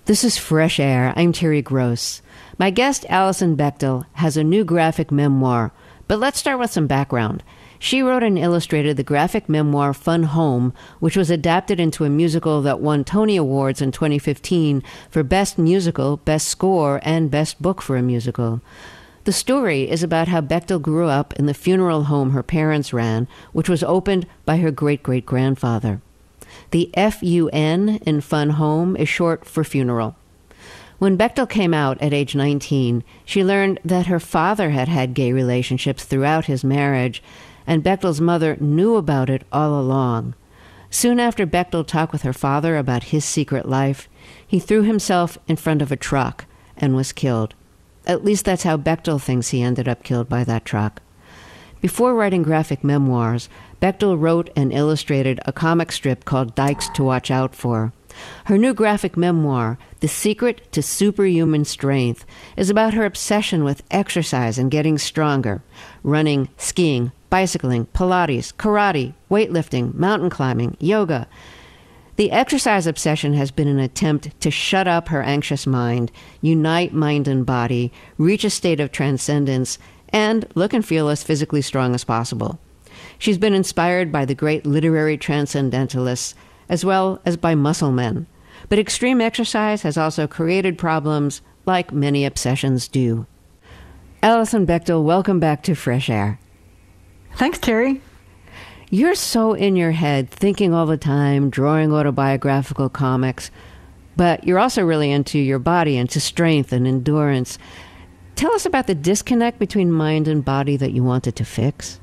This is Fresh Air. I'm Terry Gross. My guest, Alison Bechdel, has a new graphic memoir, but let's start with some background. She wrote and illustrated the graphic memoir Fun Home, which was adapted into a musical that won Tony Awards in 2015 for Best Musical, Best Score, and Best Book for a Musical. The story is about how Bechdel grew up in the funeral home her parents ran, which was opened by her great-great-grandfather. The F-U-N in Fun Home is short for funeral. When Bechdel came out at age 19, she learned that her father had had gay relationships throughout his marriage, and Bechdel's mother knew about it all along. Soon after Bechdel talked with her father about his secret life, he threw himself in front of a truck and was killed. At least that's how Bechdel thinks he ended up killed by that truck. Before writing graphic memoirs, Bechdel wrote and illustrated a comic strip called Dykes to Watch Out For. Her new graphic memoir, The Secret to Superhuman Strength, is about her obsession with exercise and getting stronger. Running, skiing, bicycling, Pilates, karate, weightlifting, mountain climbing, yoga. The exercise obsession has been an attempt to shut up her anxious mind, unite mind and body, reach a state of transcendence, and look and feel as physically strong as possible. She's been inspired by the great literary transcendentalists, as well as by muscle men. But extreme exercise has also created problems, like many obsessions do. Alison Bechdel, welcome back to Fresh Air. Thanks, Terry. You're so in your head, thinking all the time, drawing autobiographical comics, but you're also really into your body, into strength and endurance. Tell us about the disconnect between mind and body that you wanted to fix.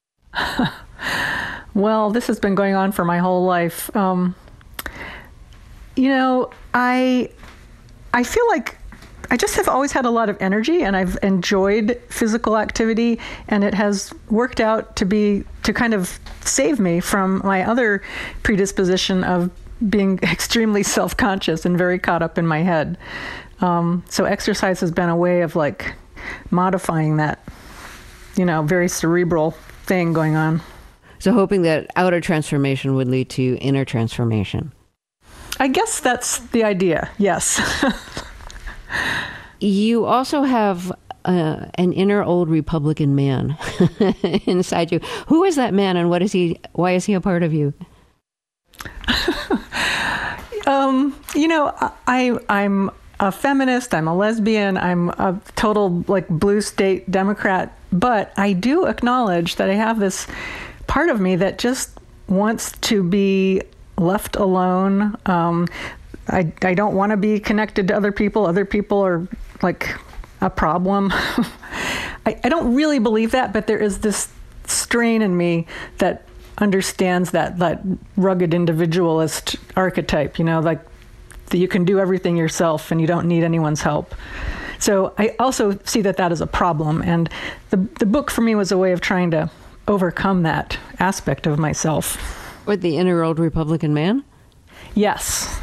Well, this has been going on for my whole life. I feel like I just have always had a lot of energy, and I've enjoyed physical activity, and it has worked out to kind of save me from my other predisposition of being extremely self-conscious and very caught up in my head. So exercise has been a way of like modifying that, very cerebral thing going on. So hoping that outer transformation would lead to inner transformation. I guess that's the idea, yes. You also have an inner old Republican man inside you. Who is that man, and why is he a part of you? I'm a feminist, I'm a lesbian, I'm a total blue state Democrat, but I do acknowledge that I have this part of me that just wants to be left alone. I don't want to be connected to other people. Other people are like a problem. I don't really believe that, but there is this strain in me that understands that rugged individualist archetype, that you can do everything yourself and you don't need anyone's help. So I also see that as a problem. And the book for me was a way of trying to overcome that aspect of myself. With the inner old Republican man? Yes.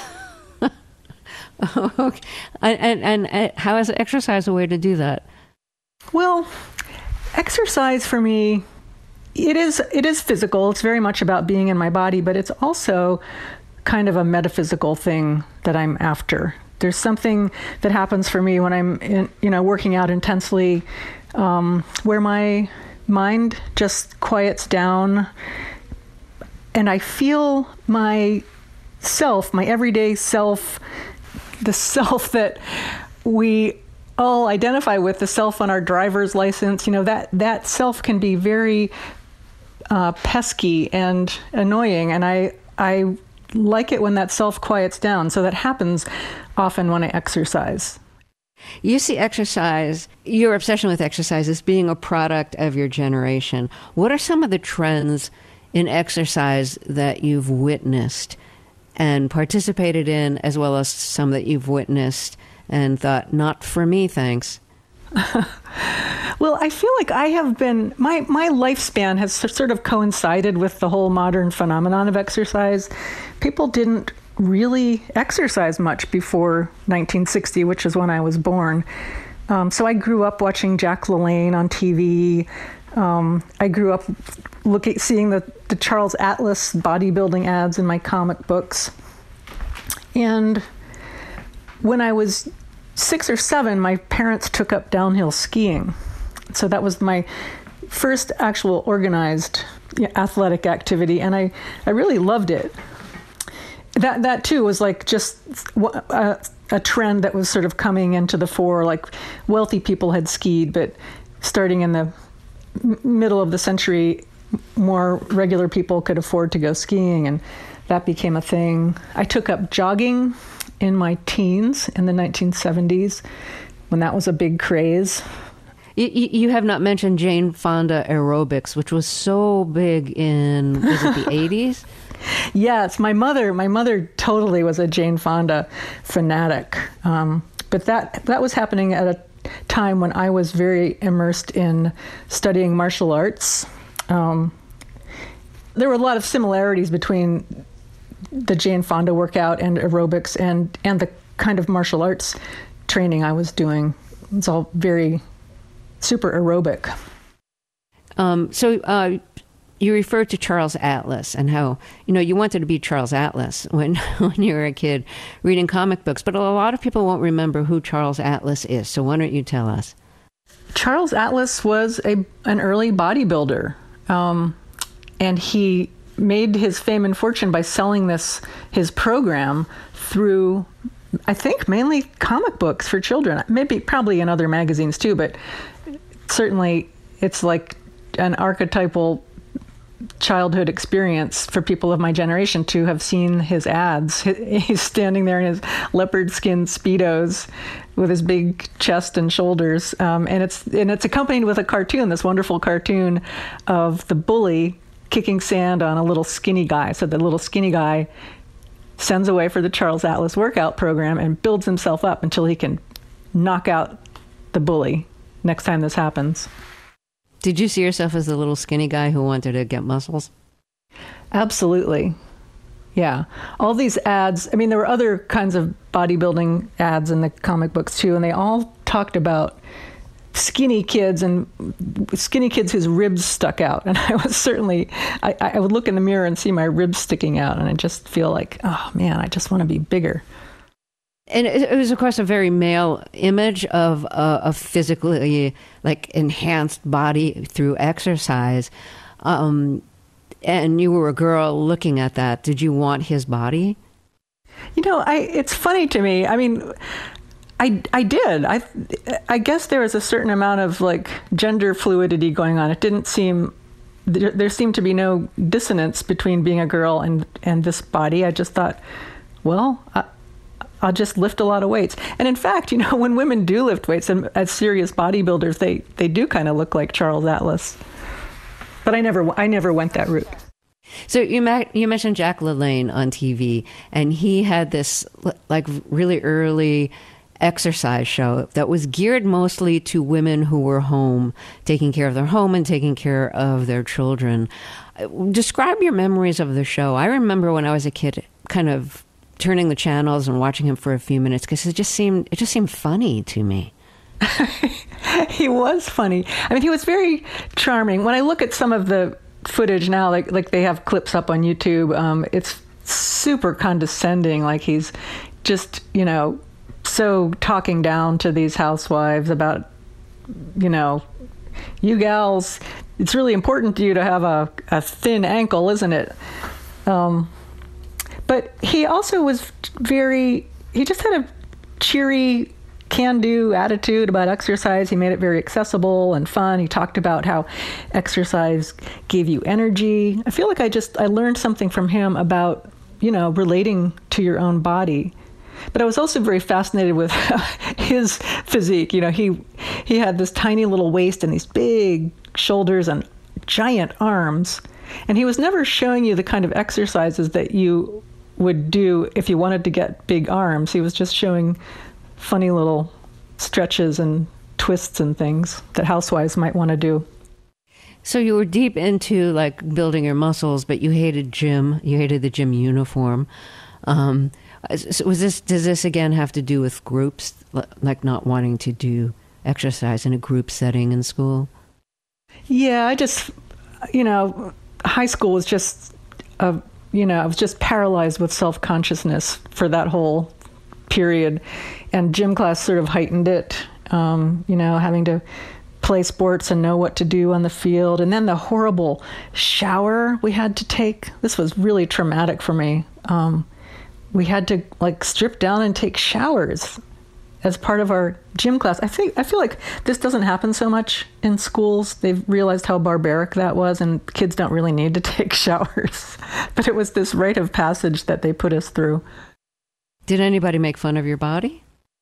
Okay. And how is exercise a way to do that? Well, exercise for me, it is physical. It's very much about being in my body, but it's also kind of a metaphysical thing that I'm after. There's something that happens for me when I'm working out intensely, where my mind just quiets down, and I feel my self, my everyday self, the self that we all identify with, the self on our driver's license, that self can be very pesky and annoying, and I like it when that self quiets down. So that happens often when I exercise. You see exercise, your obsession with exercise, as being a product of your generation. What are some of the trends in exercise that you've witnessed and participated in, as well as some that you've witnessed and thought, not for me, thanks? Well, I feel like I have been, my lifespan has sort of coincided with the whole modern phenomenon of exercise. People didn't really exercise much before 1960, which is when I was born. So I grew up watching Jack LaLanne on TV. I grew up seeing the Charles Atlas bodybuilding ads in my comic books. And when I was 6 or 7, my parents took up downhill skiing. So that was my first actual organized athletic activity, and I really loved it. That too was like just a trend that was sort of coming into the fore. Like wealthy people had skied, but starting in the middle of the century, more regular people could afford to go skiing, and that became a thing. I took up jogging in my teens in the 1970s when that was a big craze. You have not mentioned Jane Fonda aerobics, which was so big in, was it the 80s? Yes, my mother totally was a Jane Fonda fanatic. But that was happening at a time when I was very immersed in studying martial arts. There were a lot of similarities between the Jane Fonda workout and aerobics and the kind of martial arts training I was doing. It's all very super aerobic. So you referred to Charles Atlas and how, you wanted to be Charles Atlas when you were a kid reading comic books, but a lot of people won't remember who Charles Atlas is. So why don't you tell us? Charles Atlas was an early bodybuilder, and he made his fame and fortune by selling his program through, I think, mainly comic books for children, probably in other magazines too, but certainly it's like an archetypal childhood experience for people of my generation to have seen his ads. He's standing there in his leopard skin Speedos with his big chest and shoulders, and it's accompanied with a cartoon, this wonderful cartoon of the bully kicking sand on a little skinny guy. So the little skinny guy sends away for the Charles Atlas workout program and builds himself up until he can knock out the bully next time this happens. Did you see yourself as the little skinny guy who wanted to get muscles? Absolutely. Yeah. All these ads, there were other kinds of bodybuilding ads in the comic books too, and they all talked about skinny kids whose ribs stuck out. And I was certainly, I would look in the mirror and see my ribs sticking out, and I just feel like, oh man, I just want to be bigger. And it was, of course, a very male image of a physically enhanced body through exercise. And you were a girl looking at that. Did you want his body? It's funny to me. I did. I guess there was a certain amount of gender fluidity going on. It didn't seem, there seemed to be no dissonance between being a girl and this body. I just thought, well, I'll just lift a lot of weights. And in fact, when women do lift weights and as serious bodybuilders, they do kind of look like Charles Atlas. But I never went that route. So you mentioned Jack LaLanne on TV, and he had this really early exercise show that was geared mostly to women who were home, taking care of their home and taking care of their children. Describe your memories of the show. I remember when I was a kid kind of turning the channels and watching him for a few minutes because it just seemed funny to me. He was funny. He was very charming. When I look at some of the footage now, like they have clips up on YouTube, it's super condescending. Like he's just, so talking down to these housewives about, you gals, it's really important to you to have a thin ankle, isn't it? But he also was he just had a cheery, can-do attitude about exercise. He made it very accessible and fun. He talked about how exercise gave you energy. I feel like I learned something from him about, relating to your own body. But I was also very fascinated with his physique. He had this tiny little waist and these big shoulders and giant arms. And he was never showing you the kind of exercises that you would do if you wanted to get big arms. He was just showing funny little stretches and twists and things that housewives might want to do. So you were deep into building your muscles, but you hated gym. You hated the gym uniform. So does this again have to do with groups, not wanting to do exercise in a group setting in school? Yeah, I just, high school was just, I was just paralyzed with self-consciousness for that whole period, and gym class sort of heightened it. Having to play sports and know what to do on the field, and then the horrible shower we had to take. This was really traumatic for me. We had to strip down and take showers as part of our gym class. I feel like this doesn't happen so much in schools. They've realized how barbaric that was, and kids don't really need to take showers. But it was this rite of passage that they put us through. Did anybody make fun of your body?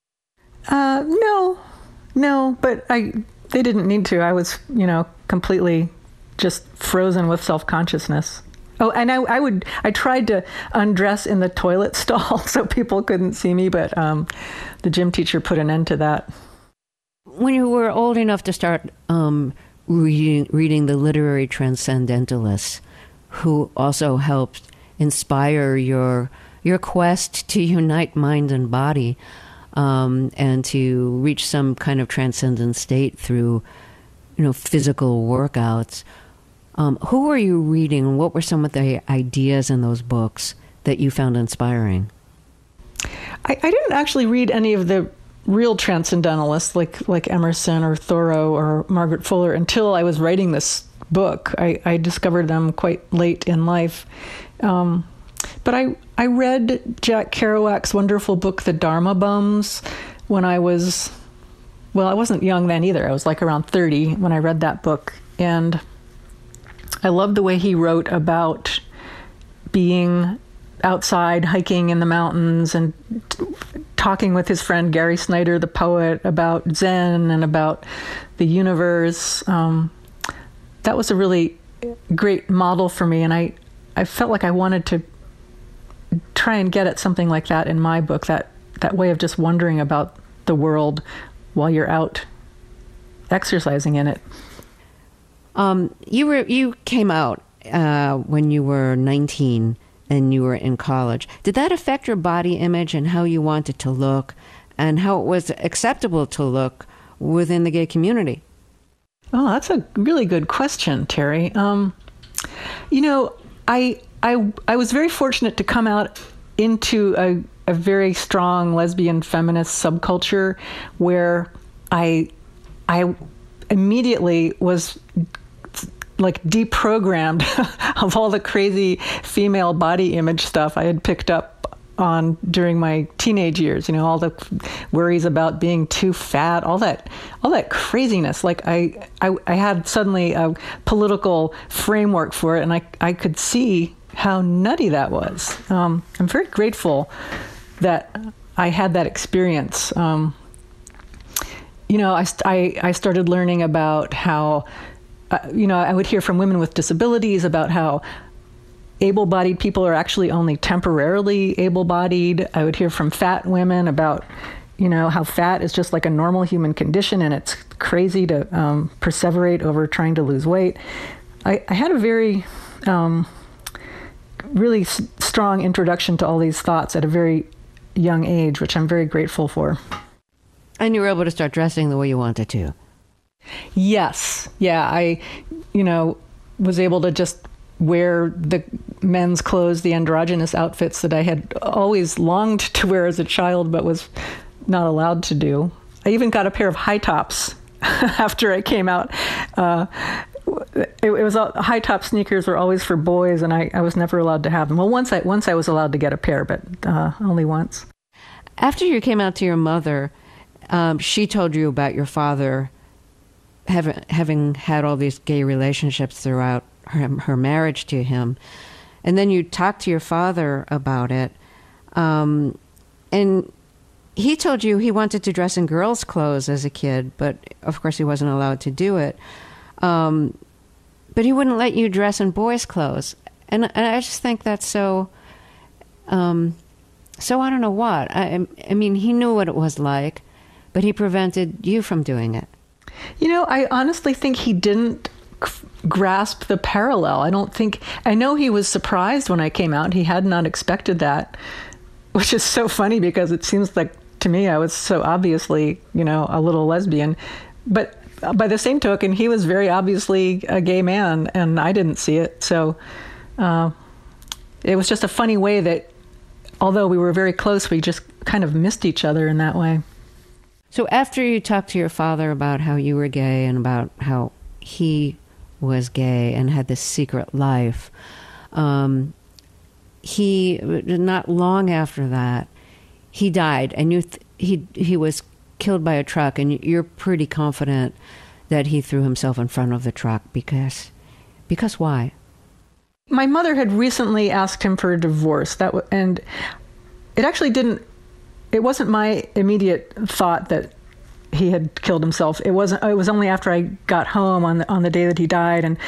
No, but they didn't need to. I was, completely just frozen with self-consciousness. Oh, and I tried to undress in the toilet stall so people couldn't see me, but the gym teacher put an end to that. When you were old enough to start reading the literary transcendentalists, who also helped inspire your quest to unite mind and body, and to reach some kind of transcendent state through, physical workouts. Who were you reading? What were some of the ideas in those books that you found inspiring? I didn't actually read any of the real transcendentalists like Emerson or Thoreau or Margaret Fuller until I was writing this book. I discovered them quite late in life. But I read Jack Kerouac's wonderful book, The Dharma Bums, when I wasn't young then either. I was around 30 when I read that book. And I loved the way he wrote about being outside hiking in the mountains and talking with his friend Gary Snyder, the poet, about Zen and about the universe. That was a really great model for me. And I felt like I wanted to try and get at something like that in my book, that way of just wondering about the world while you're out exercising in it. You came out when you were 19 and you were in college. Did that affect your body image and how you wanted to look and how it was acceptable to look within the gay community? Oh, that's a really good question, Terry. I was very fortunate to come out into a very strong lesbian feminist subculture where I immediately was deprogrammed of all the crazy female body image stuff I had picked up on during my teenage years, all the worries about being too fat, all that craziness. I had suddenly a political framework for it, and I could see how nutty that was. I'm very grateful that I had that experience. I started learning about how, I would hear from women with disabilities about how able-bodied people are actually only temporarily able-bodied. I would hear from fat women about, how fat is just like a normal human condition and it's crazy to perseverate over trying to lose weight. I had a very really strong introduction to all these thoughts at a very young age, which I'm very grateful for. And you were able to start dressing the way you wanted to. Yes. Yeah. I, was able to just wear the men's clothes, the androgynous outfits that I had always longed to wear as a child, but was not allowed to do. I even got a pair of high tops after I came out. It was high top sneakers were always for boys, and I was never allowed to have them. Well, once I was allowed to get a pair, but only once. After you came out to your mother, she told you about your father having had all these gay relationships throughout her marriage to him, and then you talked to your father about it, and he told you he wanted to dress in girls' clothes as a kid, but of course he wasn't allowed to do it. But he wouldn't let you dress in boys' clothes. And I just think that's so I don't know what. I mean, he knew what it was like, but he prevented you from doing it. I honestly think he didn't grasp the parallel. I know he was surprised when I came out. He had not expected that, which is so funny because it seems like to me I was so obviously, a little lesbian. But by the same token, he was very obviously a gay man, and I didn't see it. So it was just a funny way that, although we were very close, we just kind of missed each other in that way. So after you talked to your father about how you were gay and about how he was gay and had this secret life, he, not long after that, he died, and he was killed by a truck, and you're pretty confident that he threw himself in front of the truck because why? My mother had recently asked him for a divorce, and it actually it wasn't my immediate thought that he had killed himself. It was only after I got home on the day that he died, and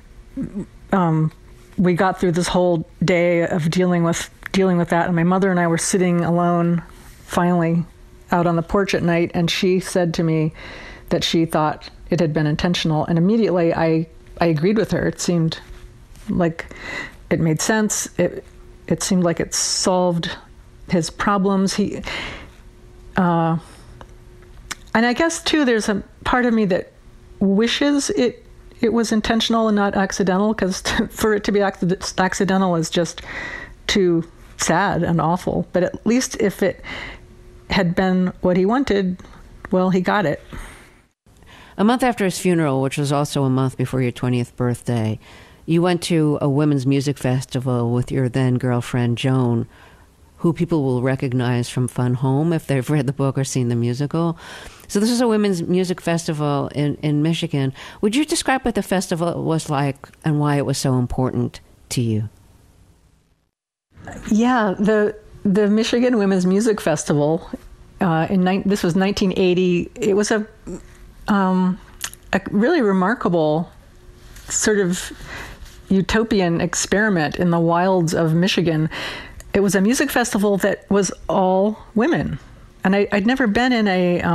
we got through this whole day of dealing with that, and my mother and I were sitting alone finally out on the porch at night, and she said to me that she thought it had been intentional, and immediately I agreed with her. It seemed like it made sense. It seemed like it solved his problems. And I guess too, there's a part of me that wishes it was intentional and not accidental, because for it to be accidental is just too sad and awful. But at least if it had been what he wanted, well, he got it. A month after his funeral, which was also a month before your 20th birthday, you went to a women's music festival with your then girlfriend, Joan, who people will recognize from Fun Home if they've read the book or seen the musical. So this is a women's music festival in Michigan. Would you describe what the festival was like and why it was so important to you? Yeah, the Michigan Women's Music Festival, this was 1980. It was a really remarkable sort of utopian experiment in the wilds of Michigan. It was a music festival that was all women. And I'd never been in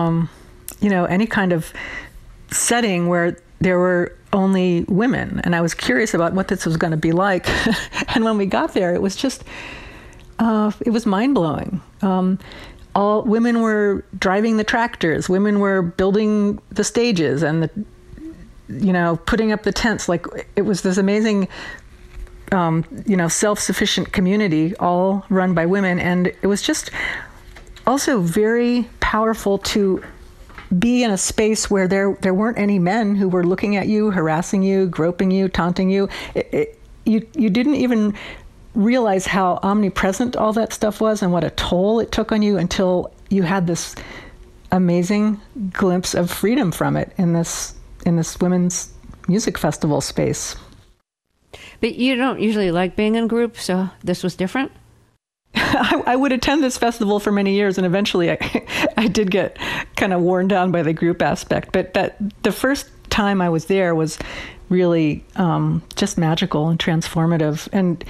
any kind of setting where there were only women. And I was curious about what this was going to be like. And when we got there, it was just, it was mind-blowing. All women were driving the tractors. Women were building the stages and putting up the tents. Like, it was this amazing self-sufficient community, all run by women. And it was just also very powerful to be in a space where there weren't any men who were looking at you, harassing you, groping you, taunting you. You didn't even realize how omnipresent all that stuff was and what a toll it took on you until you had this amazing glimpse of freedom from it in this women's music festival space. But you don't usually like being in groups, so this was different? I would attend this festival for many years, and eventually I did get kind of worn down by the group aspect. But the first time I was there was really just magical and transformative. And,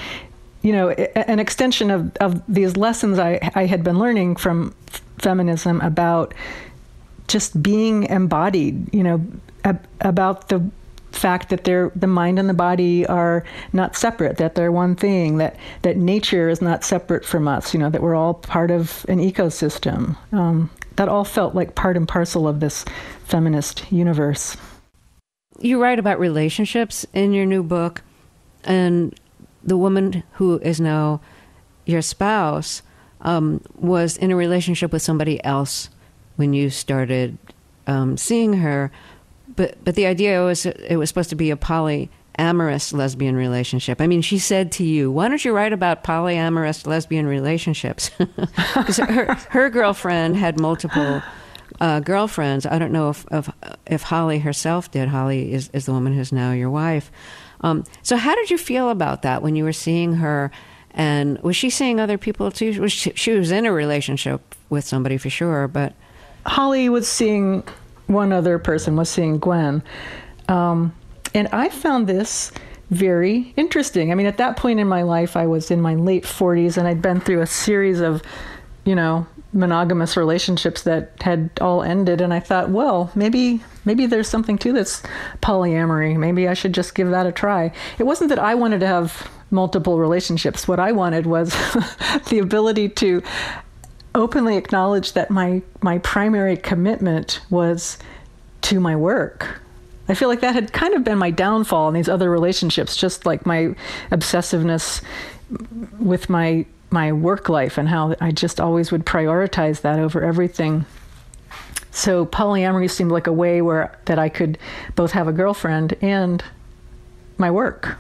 an extension of these lessons I had been learning from feminism about just being embodied, about the fact that the mind and the body are not separate, that they're one thing, that nature is not separate from us, that we're all part of an ecosystem. That all felt like part and parcel of this feminist universe. You write about relationships in your new book, and the woman who is now your spouse was in a relationship with somebody else when you started seeing her. But the idea was it was supposed to be a polyamorous lesbian relationship. I mean, she said to you, why don't you write about polyamorous lesbian relationships? Because her girlfriend had multiple girlfriends. I don't know if Holly herself did. Holly is the woman who's now your wife. So how did you feel about that when you were seeing her? And was she seeing other people too? She was in a relationship with somebody for sure, but... Holly was seeing... one other person was seeing Gwen. And I found this very interesting. I mean, at that point in my life, I was in my late 40s, and I'd been through a series of, monogamous relationships that had all ended. And I thought, well, maybe there's something to this polyamory. Maybe I should just give that a try. It wasn't that I wanted to have multiple relationships. What I wanted was the ability to openly acknowledge that my primary commitment was to my work. I feel like that had kind of been my downfall in these other relationships, just like my obsessiveness with my my work life and how I just always would prioritize that over everything. So polyamory seemed like a way that I could both have a girlfriend and my work.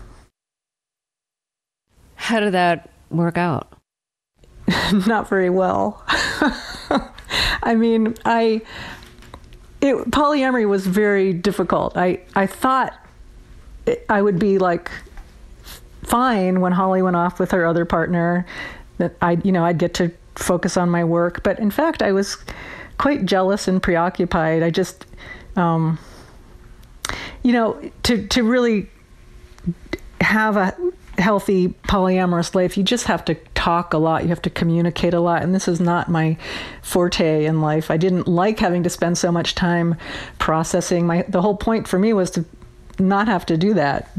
How did that work out? Not very well. I mean, polyamory was very difficult. I thought I would be like fine when Holly went off with her other partner, that I'd get to focus on my work. But in fact, I was quite jealous and preoccupied. I just, to really have a healthy polyamorous life, you just have to talk a lot. You have to communicate a lot. And this is not my forte in life. I didn't like having to spend so much time processing. The whole point for me was to not have to do that,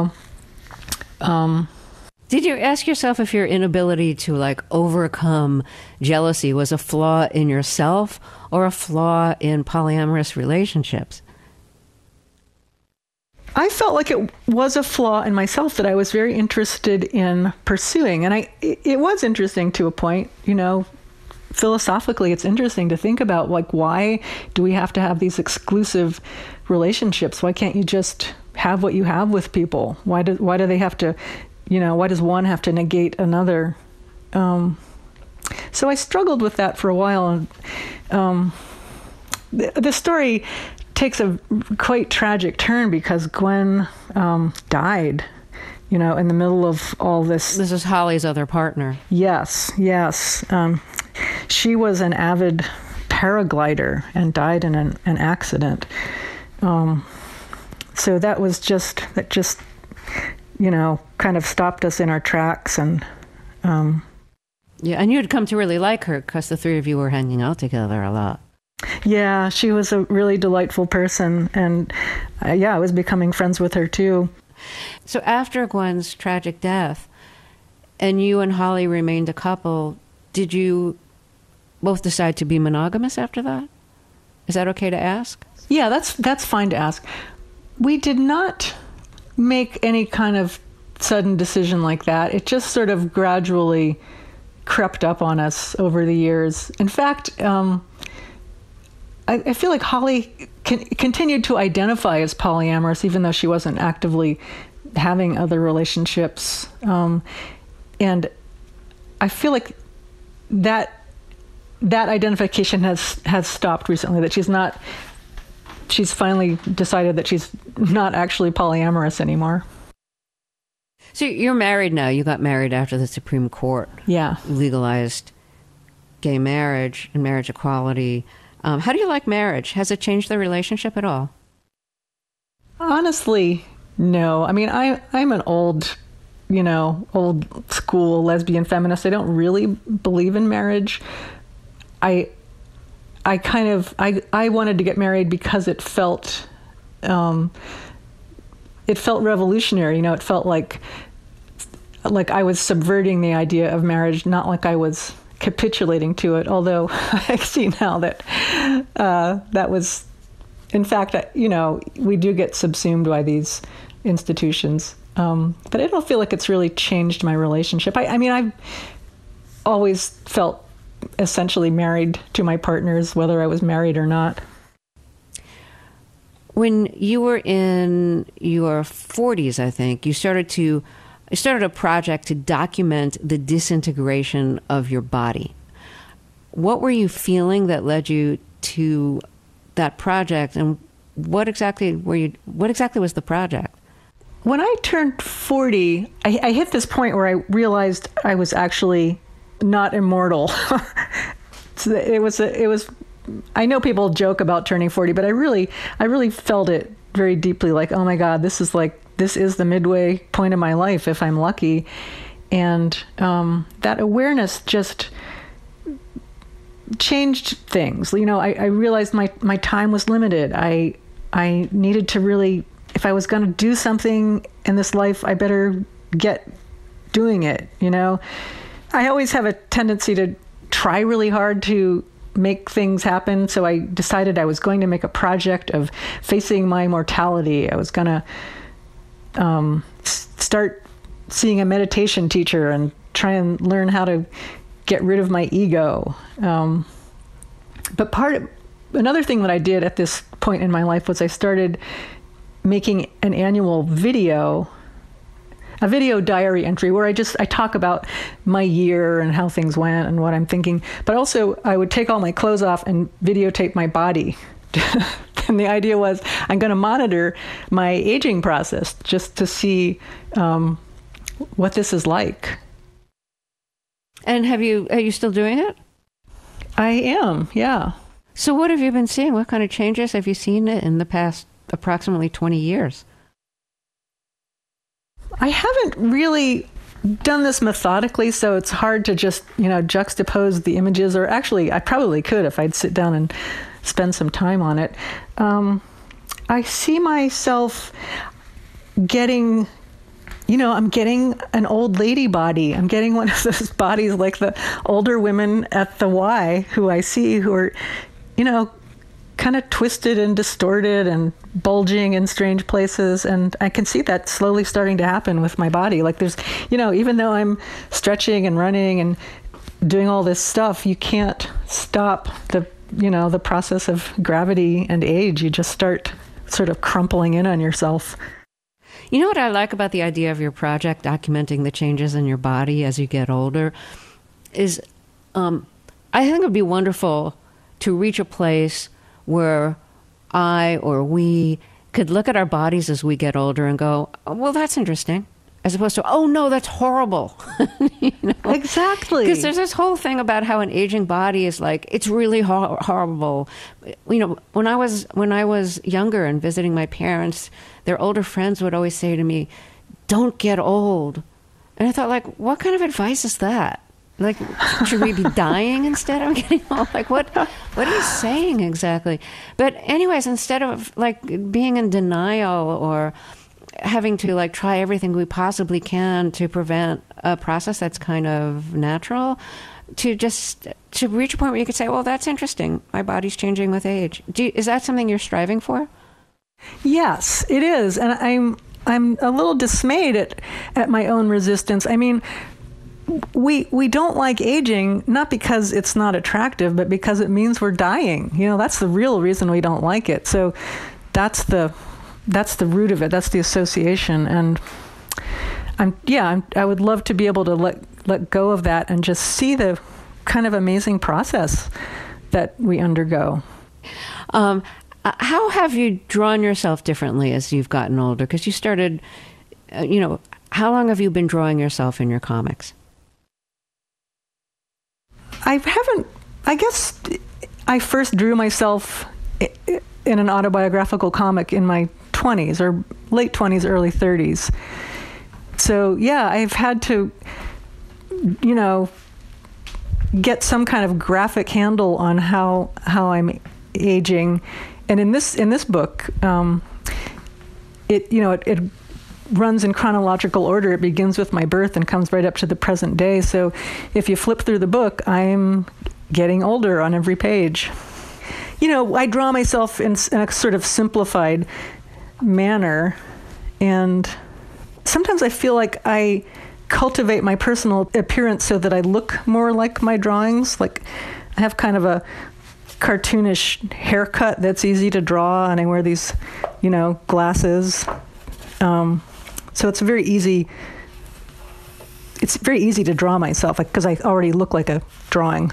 Did you ask yourself if your inability to overcome jealousy was a flaw in yourself or a flaw in polyamorous relationships? I felt like it was a flaw in myself that I was very interested in pursuing. And it was interesting to a point, philosophically, it's interesting to think about, why do we have to have these exclusive relationships? Why can't you just have what you have with people? Why do they have to, why does one have to negate another? So I struggled with that for a while. And the story takes a quite tragic turn because Gwen died, in the middle of all this. This is Holly's other partner. Yes. She was an avid paraglider and died in an accident. So that just kind of stopped us in our tracks. And yeah, and you had come to really like her because the three of you were hanging out together a lot. Yeah, she was a really delightful person, and I was becoming friends with her too. So after Gwen's tragic death, and you and Holly remained a couple, did you both decide to be monogamous after that? Is that okay to ask? Yeah, that's fine to ask. We did not make any kind of sudden decision like that. It just sort of gradually crept up on us over the years. In fact, I feel like Holly continued to identify as polyamorous, even though she wasn't actively having other relationships. And I feel like that identification has stopped recently, that she's finally decided that she's not actually polyamorous anymore. So you're married now. You got married after the Supreme Court legalized gay marriage and marriage equality. How do you like marriage? Has it changed the relationship at all? Honestly, no. I mean, I'm an old school lesbian feminist. I don't really believe in marriage. I wanted to get married because it felt revolutionary. It felt like I was subverting the idea of marriage, not like I was capitulating to it, although I see now that that was, in fact, we do get subsumed by these institutions. But I don't feel like it's really changed my relationship. I mean, I've always felt essentially married to my partners, whether I was married or not. When you were in your 40s, I think, you started a project to document the disintegration of your body. What were you feeling that led you to that project, and what exactly was the project? When I turned 40, I hit this point where I realized I was actually not immortal. So it was. I know people joke about turning 40, but I really felt it very deeply. Like, oh my God, this is the midway point of my life if I'm lucky, and that awareness just changed things. I realized my time was limited. I needed to really, if I was going to do something in this life, I better get doing it. I always have a tendency to try really hard to make things happen. So I decided I was going to make a project of facing my mortality. I was going to start seeing a meditation teacher and try and learn how to get rid of my ego. But another thing that I did at this point in my life was I started making an annual video diary entry where I talk about my year and how things went and what I'm thinking. But also I would take all my clothes off and videotape my body. And the idea was I'm going to monitor my aging process just to see what this is like. And are you still doing it? I am, yeah. So what have you been seeing? What kind of changes have you seen in the past approximately 20 years? I haven't really done this methodically, so it's hard to just, juxtapose the images, or actually I probably could if I'd sit down and spend some time on it. I see myself getting, I'm getting an old lady body. I'm getting one of those bodies like the older women at the Y who I see who are, kind of twisted and distorted and bulging in strange places. And I can see that slowly starting to happen with my body. Like there's, even though I'm stretching and running and doing all this stuff, you can't stop the process of gravity and age. You just start sort of crumpling in on yourself. You know what I like about the idea of your project, documenting the changes in your body as you get older, is I think it would be wonderful to reach a place where I or we could look at our bodies as we get older and go, oh, well, that's interesting, as opposed to, oh, no, that's horrible. Exactly. Because there's this whole thing about how an aging body is like, it's really horrible. When I was younger and visiting my parents, their older friends would always say to me, don't get old. And I thought, like, what kind of advice is that? Like, should we be dying instead of getting old? Like, what are you saying exactly? But anyways, instead of like being in denial or having to like try everything we possibly can to prevent a process that's kind of natural, to reach a point where you could say, well, that's interesting. My body's changing with age. Is that something you're striving for? Yes, it is. And I'm a little dismayed at my own resistance. I mean, we don't like aging, not because it's not attractive, but because it means we're dying. That's the real reason we don't like it. So that's the root of it. That's the association. And I would love to be able to let go of that and just see the kind of amazing process that we undergo. How have you drawn yourself differently as you've gotten older? Because you started, how long have you been drawing yourself in your comics? I guess I first drew myself in an autobiographical comic in my 20s or late 20s, early 30s. So yeah, I've had to, get some kind of graphic handle on how I'm aging. And in this book, it runs in chronological order. It begins with my birth and comes right up to the present day. So if you flip through the book, I'm getting older on every page. I draw myself in a sort of simplified manner, and sometimes I feel like I cultivate my personal appearance so that I look more like my drawings. Like I have kind of a cartoonish haircut that's easy to draw, and I wear these, glasses. So it's very easy to draw myself, because I already look like a drawing.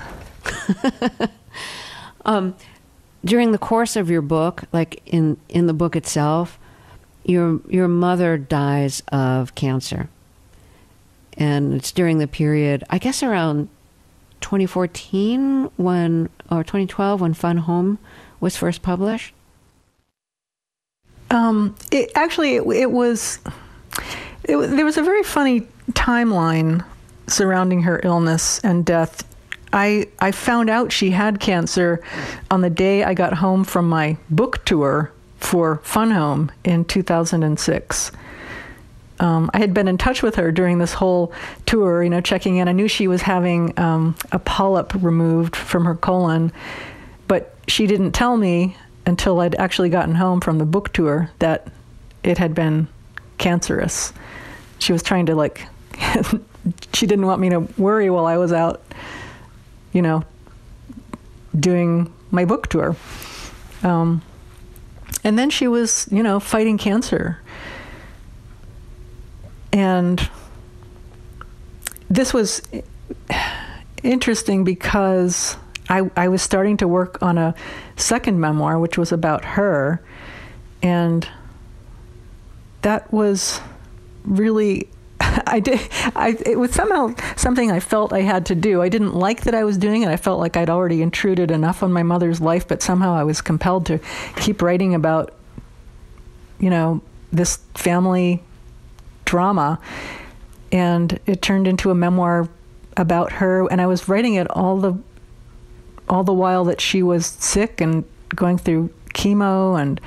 During the course of your book, like in the book itself, your mother dies of cancer. And it's during the period, I guess around 2014 or 2012 when Fun Home was first published? There was a very funny timeline surrounding her illness and death. I found out she had cancer on the day I got home from my book tour for Fun Home in 2006. I had been in touch with her during this whole tour, checking in. I knew she was having a polyp removed from her colon, but she didn't tell me until I'd actually gotten home from the book tour that it had been cancerous. She was trying to she didn't want me to worry while I was out, doing my book tour. And then she was, fighting cancer. And this was interesting because I was starting to work on a second memoir, which was about her. And that was really, it was somehow something I felt I had to do. I didn't like that I was doing it. I felt like I'd already intruded enough on my mother's life, but somehow I was compelled to keep writing about, this family drama. And it turned into a memoir about her. And I was writing it all the while that she was sick and going through chemo, and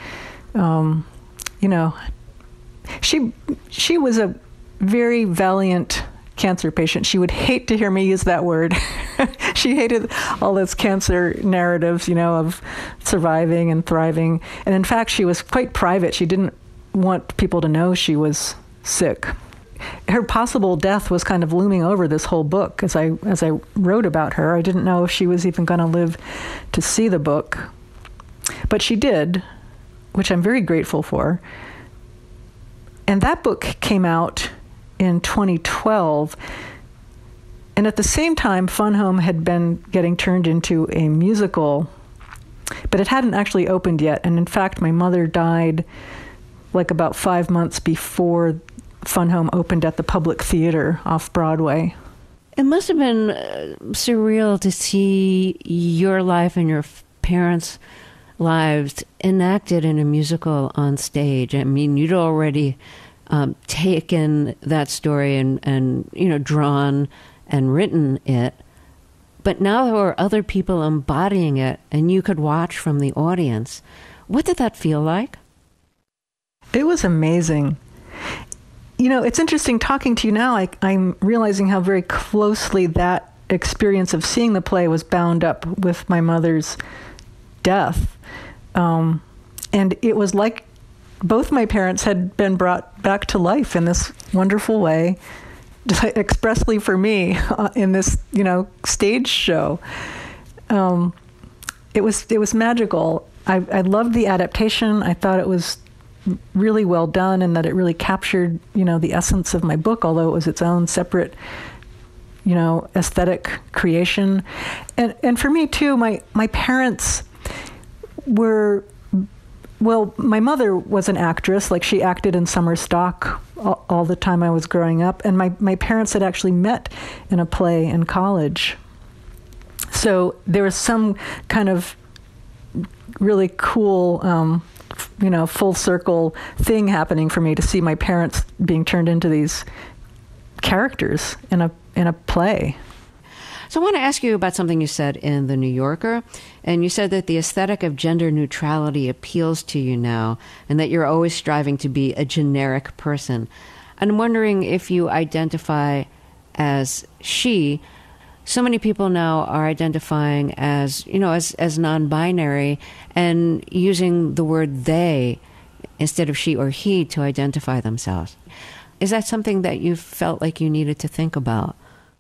she was a very valiant cancer patient. She would hate to hear me use that word. She hated all those cancer narratives, of surviving and thriving. And in fact, she was quite private. She didn't want people to know she was sick. Her possible death was kind of looming over this whole book. As I wrote about her, I didn't know if she was even going to live to see the book. But she did, which I'm very grateful for. And that book came out in 2012. And at the same time, Fun Home had been getting turned into a musical, but it hadn't actually opened yet. And in fact, my mother died like about 5 months before Fun Home opened at the Public Theater off Broadway. It must have been surreal to see your life and your parents' lives enacted in a musical on stage. I mean, you'd already taken that story and drawn and written it, but now there were other people embodying it, and you could watch from the audience. What did that feel like? It was amazing. It's interesting talking to you now. I'm realizing how very closely that experience of seeing the play was bound up with my mother's death. And it was like both my parents had been brought back to life in this wonderful way, expressly for me in this, stage show. It was magical. I loved the adaptation. I thought it was really well done, and that it really captured, the essence of my book, although it was its own separate, aesthetic creation. And for me too, my parents were, well, my mother was an actress. Like, she acted in summer stock all the time I was growing up. And my parents had actually met in a play in college. So there was some kind of really cool, full circle thing happening for me to see my parents being turned into these characters in a play. So I want to ask you about something you said in The New Yorker, and you said that the aesthetic of gender neutrality appeals to you now, and that you're always striving to be a generic person. I'm wondering if you identify as she. So many people now are identifying as, as non-binary and using the word they instead of she or he to identify themselves. Is that something that you felt like you needed to think about?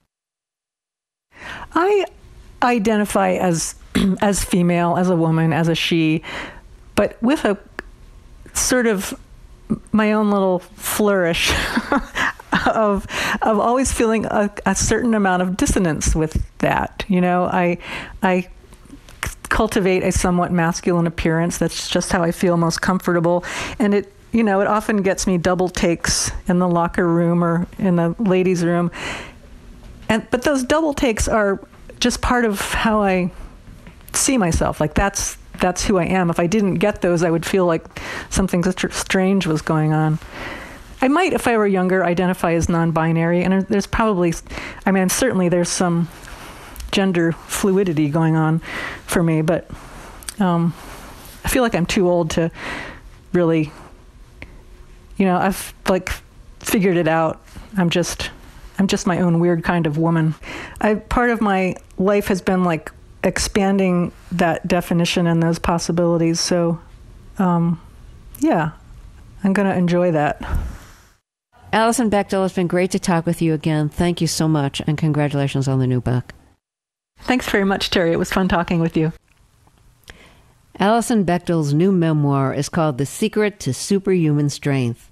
I identify as female, as a woman, as a she, but with a sort of my own little flourish of always feeling a certain amount of dissonance with that. I cultivate a somewhat masculine appearance. That's just how I feel most comfortable. And it often gets me double takes in the locker room or in the ladies' room. But those double takes are just part of how I see myself. Like, that's who I am. If I didn't get those, I would feel like something strange was going on. I might, if I were younger, identify as non-binary, and there's probably, certainly there's some gender fluidity going on for me, but I feel like I'm too old to really, I've figured it out. I'm just my own weird kind of woman. Part of my life has been expanding that definition and those possibilities. So, I'm going to enjoy that. Alison Bechdel, it's been great to talk with you again. Thank you so much, and congratulations on the new book. Thanks very much, Terry. It was fun talking with you. Alison Bechdel's new memoir is called The Secret to Superhuman Strength.